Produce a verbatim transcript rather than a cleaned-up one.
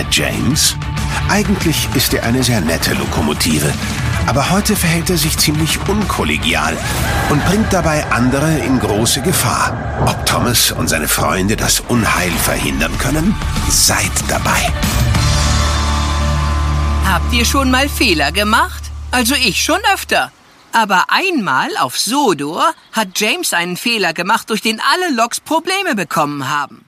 James? Eigentlich ist er eine sehr nette Lokomotive, aber heute verhält er sich ziemlich unkollegial und bringt dabei andere in große Gefahr. Ob Thomas und seine Freunde das Unheil verhindern können? Seid dabei! Habt ihr schon mal Fehler gemacht? Also ich schon öfter. Aber einmal auf Sodor hat James einen Fehler gemacht, durch den alle Loks Probleme bekommen haben.